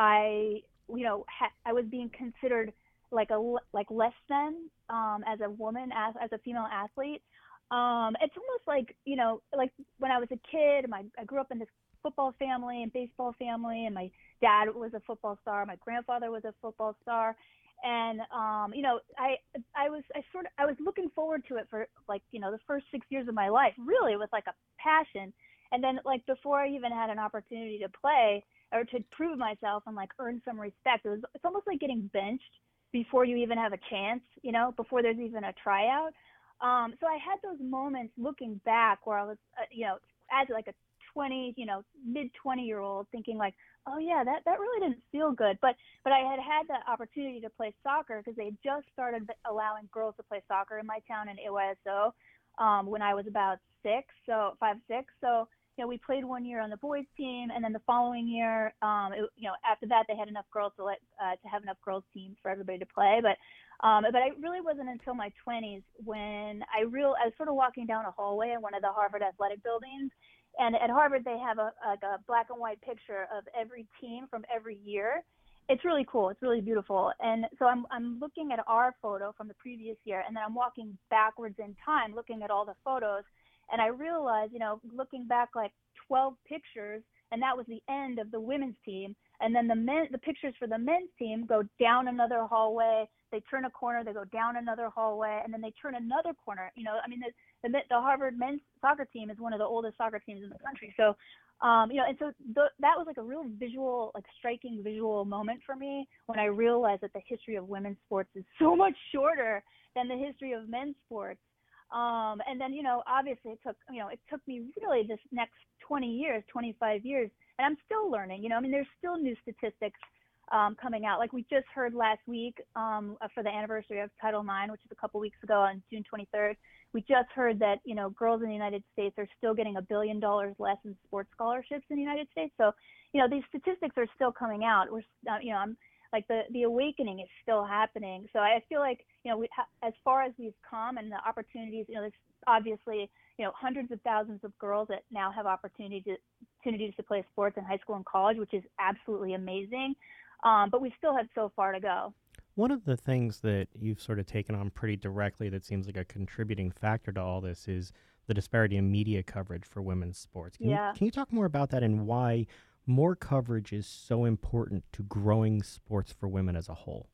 I, you know, ha- I was being considered like a like less than um, as a woman, as as a female athlete. Um, it's almost like, you know, like when I was a kid, my I grew up in this football family and baseball family, and my dad was a football star. My grandfather was a football star. And, um, you know, I, I was, I sort of, I was looking forward to it for like, you know, the first six years of my life, really with like a passion. And then like before I even had an opportunity to play or to prove myself and like earn some respect, it was, it's almost like getting benched before you even have a chance, you know, before there's even a tryout. Um, so I had those moments looking back where I was, uh, you know, as like a twenty, you know, mid twenty year old thinking like, oh yeah, that, that really didn't feel good. But, but I had had the opportunity to play soccer because they had just started allowing girls to play soccer in my town in A Y S O um, when I was about six, so five, six. So, you know, we played one year on the boys team, and then the following year, um, it, you know, after that they had enough girls to let, uh, to have enough girls teams for everybody to play. But, um, but it really wasn't until my twenties when I real, I was sort of walking down a hallway in one of the Harvard athletic buildings. And at Harvard, they have a, like a black and white picture of every team from every year. It's really cool. It's really beautiful. And so I'm I'm looking at our photo from the previous year, and then I'm walking backwards in time, looking at all the photos. And I realized, you know, looking back like twelve pictures, and that was the end of the women's team. And then the men, the pictures for the men's team go down another hallway. They turn a corner, they go down another hallway, and then they turn another corner. You know, I mean, the the, the Harvard men's soccer team is one of the oldest soccer teams in the country. So, um, you know, and so the, that was like a real visual, like striking visual moment for me when I realized that the history of women's sports is so much shorter than the history of men's sports. Um, and then, you know, obviously it took, you know, it took me really this next twenty years, twenty-five years, and I'm still learning, you know, I mean, there's still new statistics um, coming out. Like we just heard last week um, for the anniversary of Title nine, which is a couple weeks ago on June twenty-third, we just heard that, you know, girls in the United States are still getting a billion dollars less in sports scholarships in the United States. So, you know, these statistics are still coming out. We're, uh, you know, I'm like the, the awakening is still happening. So I feel like, you know, we ha- as far as we've come and the opportunities, you know, there's obviously, you know, hundreds of thousands of girls that now have opportunity to, opportunities to play sports in high school and college, which is absolutely amazing. Um, but we still have so far to go. One of the things that you've sort of taken on pretty directly that seems like a contributing factor to all this is the disparity in media coverage for women's sports. Can, yeah. you, can you talk more about that and why more coverage is so important to growing sports for women as a whole?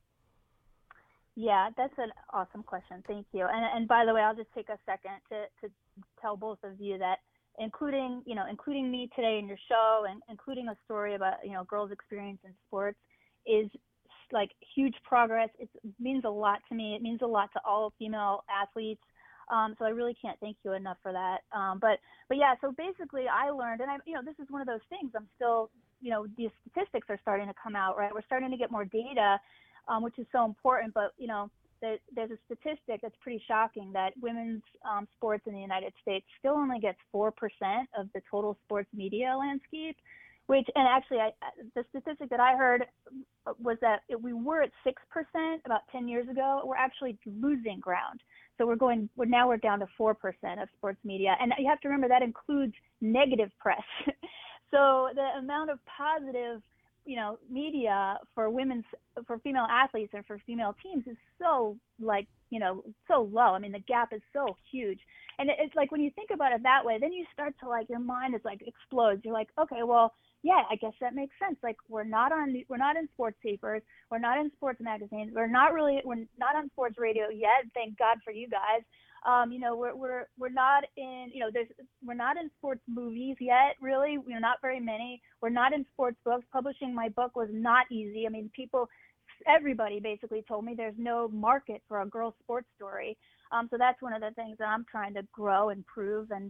Yeah, that's an awesome question. Thank you. And and by the way, I'll just take a second to, to tell both of you that including, you know, including me today in your show and including a story about, you know, girls' experience in sports is like huge progress. It means a lot to me. It means a lot to all female athletes. Um, so I really can't thank you enough for that. Um, but, but yeah, so basically I learned, and I, you know, this is one of those things I'm still, you know, these statistics are starting to come out, right? We're starting to get more data, um, which is so important. But, you know, there, there's a statistic that's pretty shocking that women's um, sports in the United States still only gets four percent of the total sports media landscape. Which, and actually, I, the statistic that I heard was that it, we were at six percent about ten years ago. We're actually losing ground. So we're going, we're now we're down to four percent of sports media. And you have to remember that includes negative press. So the amount of positive, you know, media for women's, for female athletes and for female teams is so like, you know, so low. I mean, the gap is so huge. And it, it's like when you think about it that way, then you start to like, your mind is like explodes. You're like, okay, well, yeah, I guess that makes sense. Like we're not on, we're not in sports papers, we're not in sports magazines, we're not really, we're not on sports radio yet. Thank God for you guys. Um, you know, we're we're we're not in, you know, there's we're not in sports movies yet. Really, we're not very many. We're not in sports books. Publishing my book was not easy. I mean, people, everybody basically told me there's no market for a girl sports story. Um, so that's one of the things that I'm trying to grow and prove. And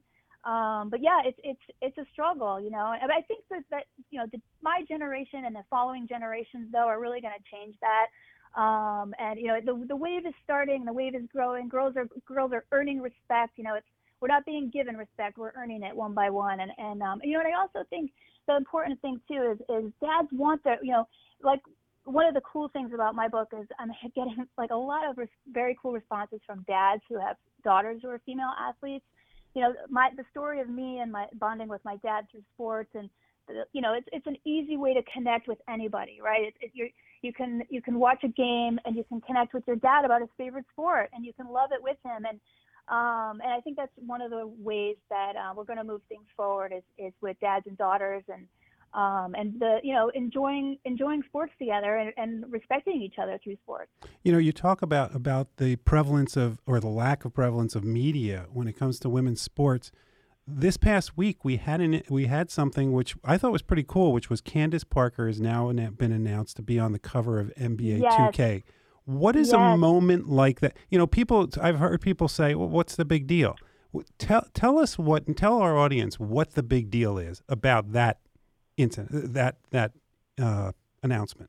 Um, but yeah, it's it's it's a struggle, you know. And I think that, that you know, the, my generation and the following generations, though, are really going to change that. Um, and you know, the the wave is starting, the wave is growing. Girls are girls are earning respect. You know, it's we're not being given respect, we're earning it one by one. And and um, you know, and I also think the important thing too is is dads want their, you know, like one of the cool things about my book is I'm getting like a lot of res- very cool responses from dads who have daughters who are female athletes. You know, my the story of me and my bonding with my dad through sports, and you know, it's it's an easy way to connect with anybody, right? It, it, you you can you can watch a game and you can connect with your dad about his favorite sport, and you can love it with him. And um, and I think that's one of the ways that uh, we're going to move things forward is is with dads and daughters, and um, and the you know enjoying enjoying sports together and, and respecting each other through sports. You know, you talk about about the prevalence of or the lack of prevalence of media when it comes to women's sports. This past week, we had an, we had something which I thought was pretty cool, which was Candace Parker has now been announced to be on the cover of N B A Yes. two K. What is Yes. a moment like that? You know, people. I've heard people say, "Well, what's the big deal?" Tell tell us what, and tell our audience what the big deal is about that incident, that that uh, announcement.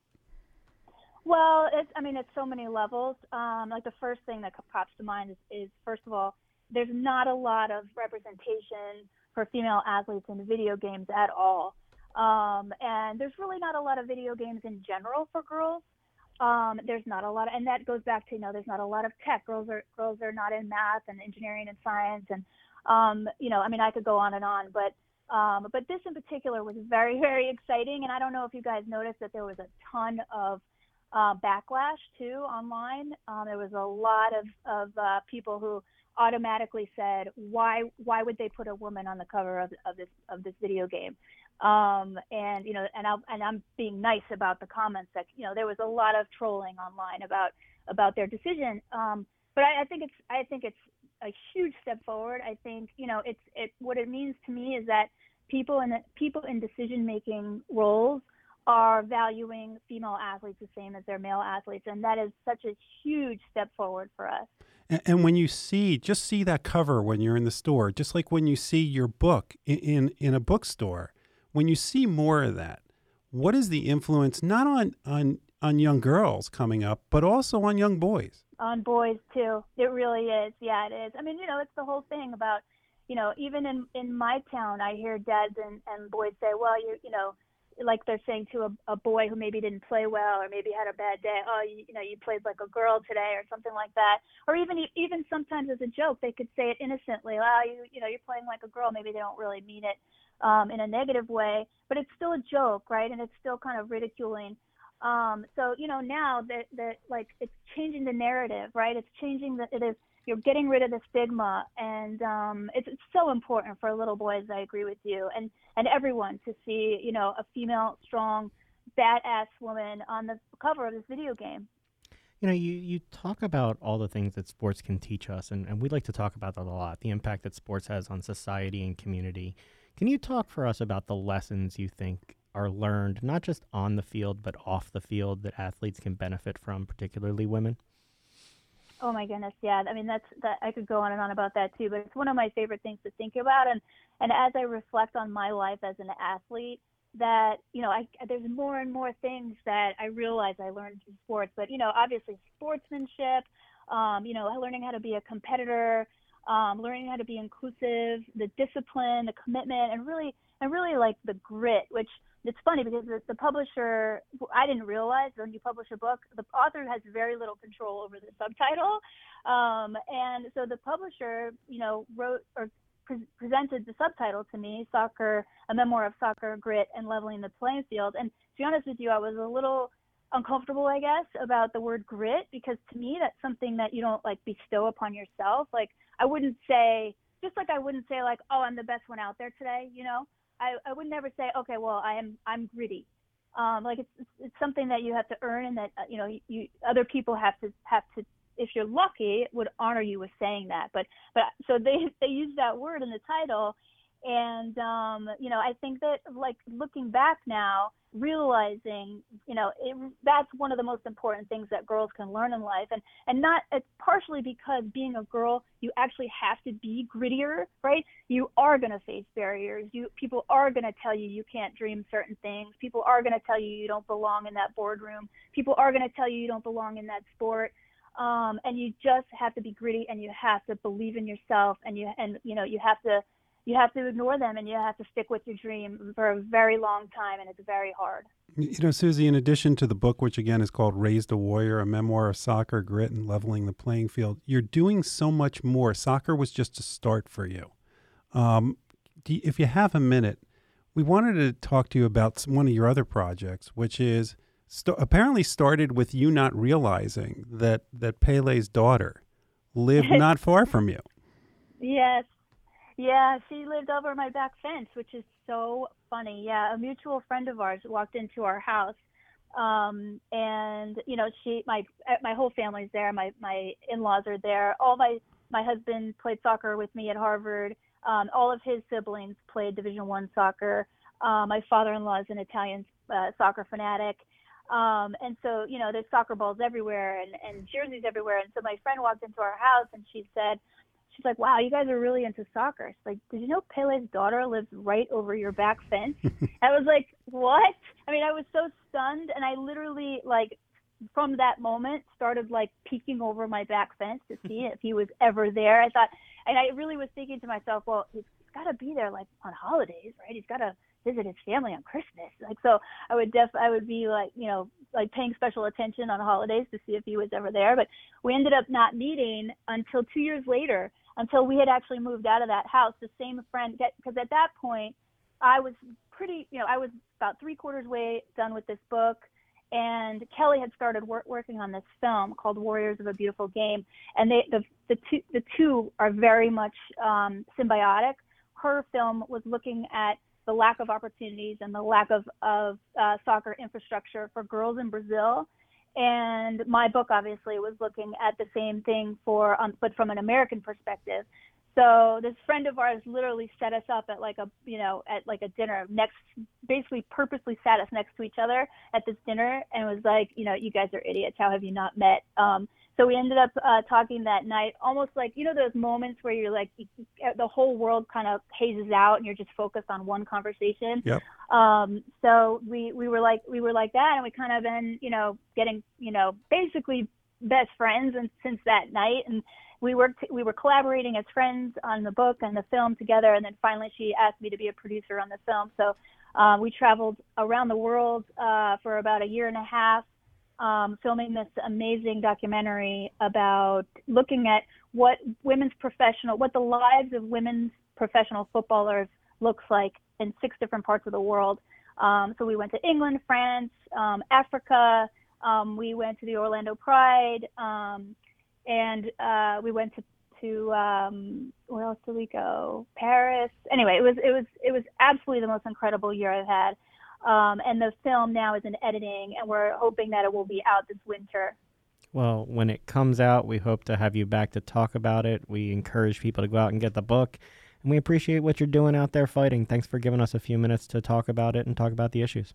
Well, it's, I mean, it's so many levels. Um, like the first thing that pops to mind is, is, first of all, there's not a lot of representation for female athletes in video games at all. Um, and there's really not a lot of video games in general for girls. Um, there's not a lot, of, and that goes back to, you know, there's not a lot of tech. Girls are girls are not in math and engineering and science. And, um, you know, I mean, I could go on and on, but um, but this in particular was very, very exciting. And I don't know if you guys noticed that there was a ton of uh, backlash, too, online. Um, there was a lot of, of uh, people who automatically said, why why would they put a woman on the cover of, of this of this video game? Um, and, you know, and, I'll, and I'm being nice about the comments that, you know, there was a lot of trolling online about, about their decision. Um, but I, I think it's, I think it's a huge step forward. I think, you know, it's, it, what it means to me is that people in, people in decision-making roles are valuing female athletes the same as their male athletes. And that is such a huge step forward for us. And, and when you see, just see that cover when you're in the store, just like when you see your book in, in, in a bookstore, when you see more of that, what is the influence not on, on, on young girls coming up, but also on young boys? On boys, too. It really is. Yeah, it is. I mean, you know, it's the whole thing about, you know, even in, in my town, I hear dads and, and boys say, well, you you know, like they're saying to a, a boy who maybe didn't play well or maybe had a bad day, oh, you, you know, you played like a girl today or something like that. Or even even sometimes as a joke, they could say it innocently, oh, you you know, you're playing like a girl. Maybe they don't really mean it um, in a negative way, but it's still a joke, right? And it's still kind of ridiculing. Um, so, you know, now that, that like it's changing the narrative, right? It's changing the, it is, you're getting rid of the stigma, and um, it's, it's so important for little boys. I agree with you, and and everyone to see, you know, a female, strong, badass woman on the cover of this video game. You know, you, you talk about all the things that sports can teach us, and, and we like to talk about that a lot, the impact that sports has on society and community. Can you talk for us about the lessons you think are learned, not just on the field, but off the field, that athletes can benefit from, particularly women? Oh my goodness, yeah. I mean, that's that. I could go on and on about that too, but it's one of my favorite things to think about. And and as I reflect on my life as an athlete, that you know, I there's more and more things that I realize I learned through sports. But you know, obviously sportsmanship, um, you know, learning how to be a competitor, um, learning how to be inclusive, the discipline, the commitment, and really and really like the grit, which. It's funny because the, the publisher, I didn't realize when you publish a book, the author has very little control over the subtitle. Um, and so the publisher, you know, wrote or pre- presented the subtitle to me, Soccer, A Memoir of Soccer, Grit, and Leveling the Playing Field. And to be honest with you, I was a little uncomfortable, I guess, about the word grit, because to me, that's something that you don't like bestow upon yourself. Like I wouldn't say, just like I wouldn't say like, oh, I'm the best one out there today, you know? I, I would never say, okay, well, I am, I'm gritty. Um, like it's, it's, it's something that you have to earn, and that, uh, you know, you, you, other people have to, have to, if you're lucky, would honor you with saying that. But, but so they, they use that word in the title. And, um, you know, I think that, like, looking back now, realizing, you know, it, that's one of the most important things that girls can learn in life. And, and not, it's partially because being a girl, you actually have to be grittier, right? You are going to face barriers. You, people are going to tell you you can't dream certain things. People are going to tell you you don't belong in that boardroom. People are going to tell you you don't belong in that sport. Um, and you just have to be gritty, and you have to believe in yourself, and you, and, you know, you have to, you have to ignore them, and you have to stick with your dream for a very long time, and it's very hard. You know, Susie, in addition to the book, which again is called Raised a Warrior, a memoir of soccer, grit, and leveling the playing field, you're doing so much more. Soccer was just a start for you. Um, do you, if you have a minute, we wanted to talk to you about some, one of your other projects, which is st- apparently started with you not realizing that, that Pele's daughter lived not far from you. Yes. Yeah, she lived over my back fence, which is so funny. Yeah, a mutual friend of ours walked into our house, um, and you know, she, my, my whole family's there. My, my in-laws are there. All my, my husband played soccer with me at Harvard. Um, all of his siblings played Division One soccer. Uh, my father-in-law is an Italian uh, soccer fanatic. Um, and so, you know, there's soccer balls everywhere and, and jerseys everywhere. And so my friend walked into our house and she said, she's like, wow, you guys are really into soccer. She's like, did you know Pele's daughter lives right over your back fence? I was like, what? I mean, I was so stunned. And I literally, like, from that moment, started, like, peeking over my back fence to see if he was ever there. I thought, and I really was thinking to myself, well, he's got to be there, like, on holidays, right? He's got to visit his family on Christmas. Like, so I would def, I would be, like, you know, like paying special attention on holidays to see if he was ever there. But we ended up not meeting until two years later, until we had actually moved out of that house. The same friend, because at that point, I was pretty, you know, I was about three quarters way done with this book, and Kelly had started wor- working on this film called Warriors of a Beautiful Game, and they, the the two the two are very much um, symbiotic. Her film was looking at the lack of opportunities and the lack of of uh, soccer infrastructure for girls in Brazil. And my book obviously was looking at the same thing for, um, but from an American perspective. So this friend of ours literally set us up at like a, you know, at like a dinner next, basically purposely sat us next to each other at this dinner and was like, you know, you guys are idiots. How have you not met? Um, so we ended up uh, talking that night, almost like, you know, those moments where you're like, the whole world kind of hazes out and you're just focused on one conversation. Yep. Um, so we, we were like, we were like that, and we kind of been, you know, getting, you know, basically best friends and since that night. And we worked, we were collaborating as friends on the book and the film together. And then finally she asked me to be a producer on the film. So, uh, we traveled around the world, uh, for about a year and a half, um, filming this amazing documentary about looking at what women's professional, what the lives of women's professional footballers looks like in six different parts of the world. Um, so we went to England, France, um, Africa. Um, we went to the Orlando Pride, um, and uh, we went to to um, where else did we go? Paris. Anyway, it was it was it was absolutely the most incredible year I've had. Um, and the film now is in editing, and we're hoping that it will be out this winter. Well, when it comes out, we hope to have you back to talk about it. We encourage people to go out and get the book. And we appreciate what you're doing out there fighting. Thanks for giving us a few minutes to talk about it and talk about the issues.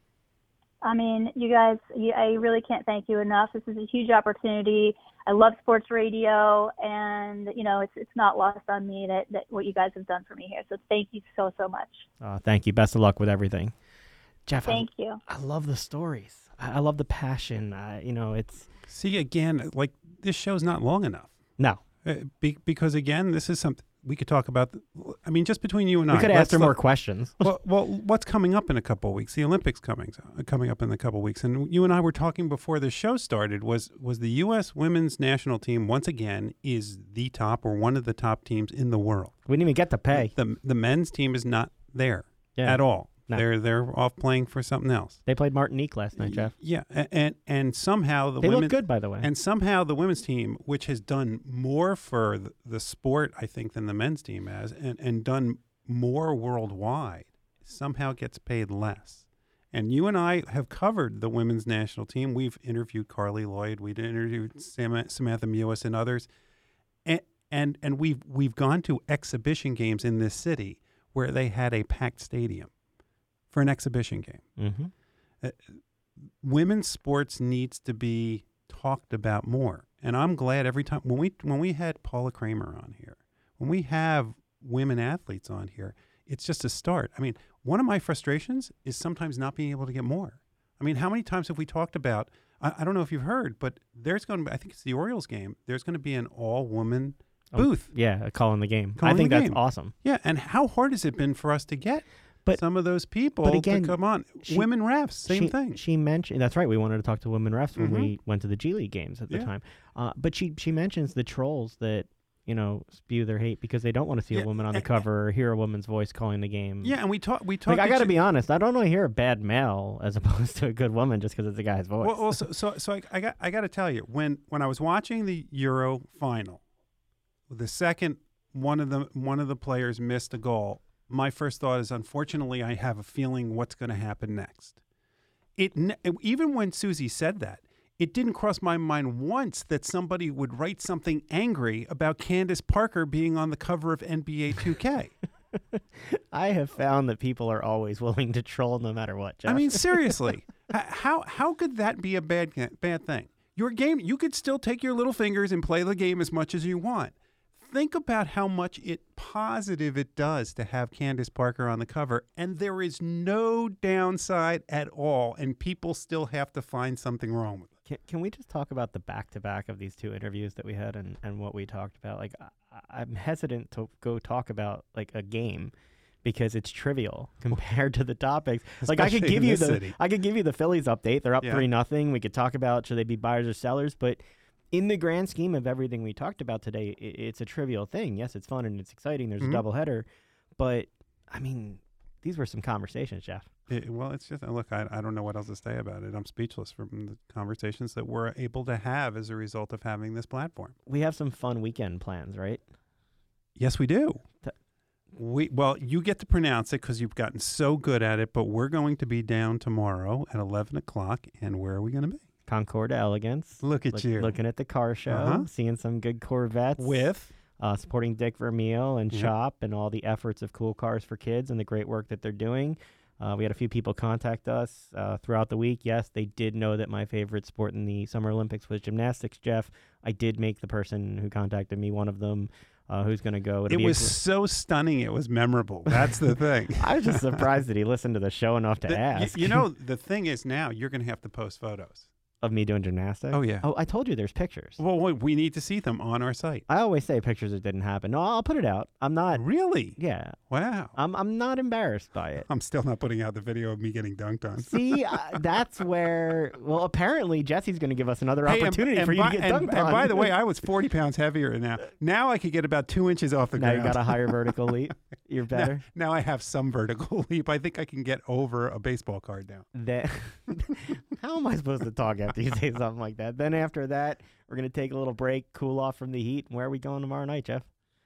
I mean, you guys, you, I really can't thank you enough. This is a huge opportunity. I love sports radio, and, you know, it's it's not lost on me that, that what you guys have done for me here. So thank you so, so much. Uh, thank you. Best of luck with everything. Jeff, thank I, you. I love the stories. I, I love the passion. Uh, you know, it's... See, again, like, this show's not long enough. No. Uh, be, because, again, this is something we could talk about. I mean, just between you and I. We could let's answer more questions. well, well, what's coming up in a couple of weeks? The Olympics coming coming up in a couple of weeks. And you and I were talking before the show started, was was the U S women's national team, once again, is the top or one of the top teams in the world. We didn't even get to pay. The, the men's team is not there yeah. at all. No. They're they're off playing for something else. They played Martinique last night, Jeff. Yeah, and and somehow the they women look good, by the way. And somehow the women's team, which has done more for the, the sport, I think, than the men's team has, and, and done more worldwide, somehow gets paid less. And you and I have covered the women's national team. We've interviewed Carly Lloyd, we've interviewed Sam, Samantha Mewis, and others, and and and we've we've gone to exhibition games in this city where they had a packed stadium for an exhibition game. Mm-hmm. Uh, women's sports needs to be talked about more. And I'm glad every time when we when we had Paula Kramer on here, when we have women athletes on here, it's just a start. I mean, one of my frustrations is sometimes not being able to get more. I mean, how many times have we talked about, I, I don't know if you've heard, but there's going to be, I think it's the Orioles game, there's going to be an all-woman booth. Oh, yeah, calling the game. Calling I think the that's game. awesome. Yeah, and how hard has it been for us to get But- some of those people but again, to come on? she- Women refs, same she, thing. She mentioned that's right. We wanted to talk to women refs when Mhm. we went to the G League games at the Yeah. time. Uh, but she she mentions the trolls that you know spew their hate because they don't want to see Yeah, a woman on the and- cover or hear a woman's voice calling the game. Yeah, and we talk. We talk. Like I got to be honest, I don't want to hear a bad male as opposed to a good woman just because it's a guy's voice. Well, well so so, so I, I got I got to tell you, when when I was watching the Euro final, the second one of the one of the players missed a goal, my first thought is, unfortunately, I have a feeling what's going to happen next. It ne- even when Susie said that, it didn't cross my mind once that somebody would write something angry about Candace Parker being on the cover of N B A two K. I have found that people are always willing to troll no matter what. Jeff. I mean, seriously, H- how how could that be a bad ga- bad thing? Your game, you could still take your little fingers and play the game as much as you want. Think about how much it positive it does to have Candace Parker on the cover, and there is no downside at all, and people still have to find something wrong with it. Can, can we just talk about the back-to-back of these two interviews that we had and, and what we talked about? Like, I, I'm hesitant to go talk about, like, a game because it's trivial compared to the topics. Like, I could Especially give in you this the city. I could give you the Phillies update. They're up Yeah. three nothing. We could talk about should they be buyers or sellers, but in the grand scheme of everything we talked about today, it, it's a trivial thing. Yes, it's fun and it's exciting. There's Mhm. a doubleheader, but, I mean, these were some conversations, Jeff. It- well, it's just, look, I, I don't know what else to say about it. I'm speechless from the conversations that we're able to have as a result of having this platform. We have some fun weekend plans, right? Yes, we do. Th- We well, you get to pronounce it because you've gotten so good at it. But we're going to be down tomorrow at eleven o'clock, and where are we going to be? Concord Elegance. Look at Look- you Looking at the car show, Uh-huh. seeing some good Corvettes. with. uh, supporting Dick Vermeil and Yeah. Shop and all the efforts of Cool Cars for Kids and the great work that they're doing. Uh, we had a few people contact us uh, throughout the week. Yes, they did know that my favorite sport in the Summer Olympics was gymnastics, Jeff. I did make the person who contacted me one of them uh, who's going to go. It'll It be a was gr- so stunning. It was memorable. That's the thing. I was just surprised that he listened to the show enough to The- y- ask. you know, the thing is now you're going to have to post photos. of me doing gymnastics. Oh, yeah. Oh, I told you there's pictures. Well, we- we need to see them on our site. I always say pictures that didn't happen. No, I'll put it out. I'm not. Really? Yeah, Wow. I'm. I'm not embarrassed by it. I'm still not putting out the video of me getting dunked on. See, uh, that's where. Well, apparently Jesse's going to give us another Hey, and- opportunity and for you by, to get and, dunked and on. by the way, I was forty pounds heavier now. Now I could get about two inches off the now ground. you got a higher vertical leap. You're now, better. now I have some vertical leap. I think I can get over a baseball card now. That. How am I supposed to talk after you say something like that? Then after that, we're going to take a little break, cool off from the heat. And where are we going tomorrow night, Jeff?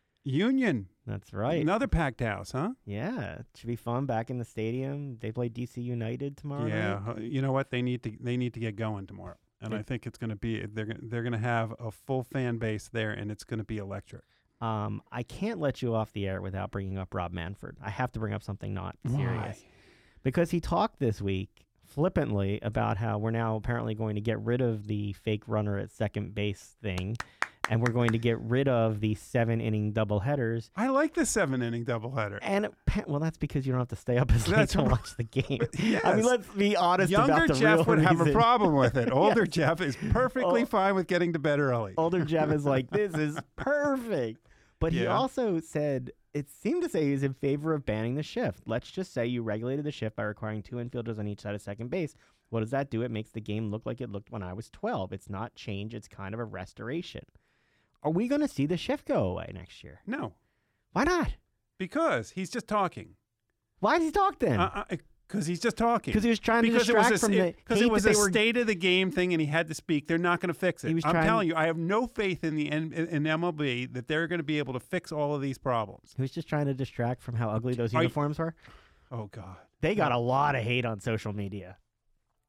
Union. That's right. Another packed house, huh? Yeah, it should be fun back in the stadium. They play D C United tomorrow Yeah. night. uh, You know what? They need to they need to get going tomorrow. And They- I think it's going to be they're gon- they're going to have a full fan base there, and it's going to be electric. Um, I can't let you off the air without bringing up Rob Manfred. I have to bring up something not Why? serious. Because he talked this week flippantly about how we're now apparently going to get rid of the fake runner at second base thing, and we're going to get rid of the seven-inning doubleheaders. I like the seven inning doubleheader. And, appa- well, that's because you don't have to stay up as late That's to right. watch the game. I Yes. mean, let's be honest Younger about the Jeff real would have a reason. problem with it. Older Yes. Jeff is perfectly Oh. fine with getting to bed early. Older Jeff is like, this is perfect. But he Yeah. also said, it seemed to say he's in favor of banning the shift. Let's just say you regulated the shift by requiring two infielders on each side of second base. What does that do? It makes the game look like it looked when I was twelve. It's not change. It's kind of a restoration. Are we going to see the shift go away next year? No, Why not? because he's just talking. Why did he talk then? Because he's just talking. Because he was trying to Because it distract was a, from the because hate it was that a they were. state of the game thing, and he had to speak. They're not going to fix it. He was I'm trying- telling you, I have no faith in the N- in M L B that they're going to be able to fix all of these problems. He was just trying to distract from how ugly those Are you- uniforms were. Oh God, They got a lot of hate on social media.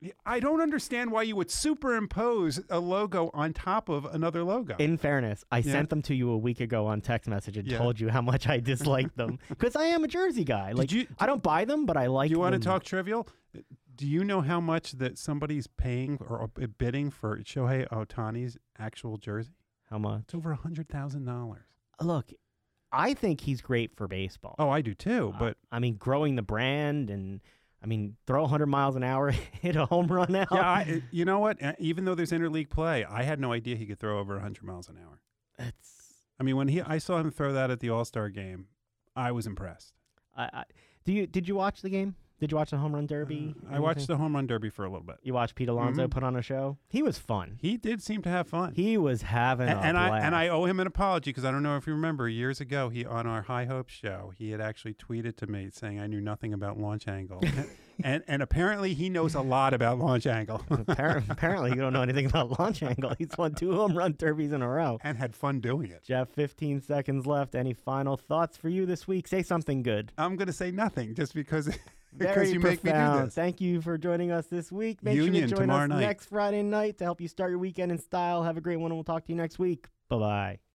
I don't understand why you would superimpose a logo on top of another logo. In fairness, I Yeah. sent them to you a week ago on text message and Yeah. told you how much I disliked them because I am a Jersey guy. Like you- I don't buy them, but I like. Do you want to them. talk trivial? Do you know how much that somebody's paying or bidding for Shohei Ohtani's actual jersey? How much? It's over a hundred thousand dollars. Look, I think he's great for baseball. Oh, I do too. But I mean, growing the brand and. I mean, throw one hundred miles an hour, hit a home run out. yeah, I, you know what? Uh, Even though there's interleague play, I had no idea he could throw over one hundred miles an hour. It's. I mean, when he I saw him throw that at the All Star game, I was impressed. I, I, do you did you watch the game? Did you watch the home run derby? I watched the home run derby for a little bit. You watched Pete Alonso Mhm. put on a show. He was fun. He did seem to have fun. He was having and, a and I blast. and I owe him an apology because I don't know if you remember years ago he on our High Hopes show he had actually tweeted to me saying I knew nothing about launch angle, and and apparently he knows a lot about launch angle Appar- Apparently, you don't know anything about launch angle. He's won two home run derbies in a row. and had fun doing it. Jeff, fifteen seconds left. Any final thoughts for you this week? Say something good. I'm going to say nothing just because because Very you make me do profound. this. Thank you for joining us this week. Make Union sure to join tomorrow us night. next Friday night to help you start your weekend in style. Have a great one, and we'll talk to you next week. Bye bye.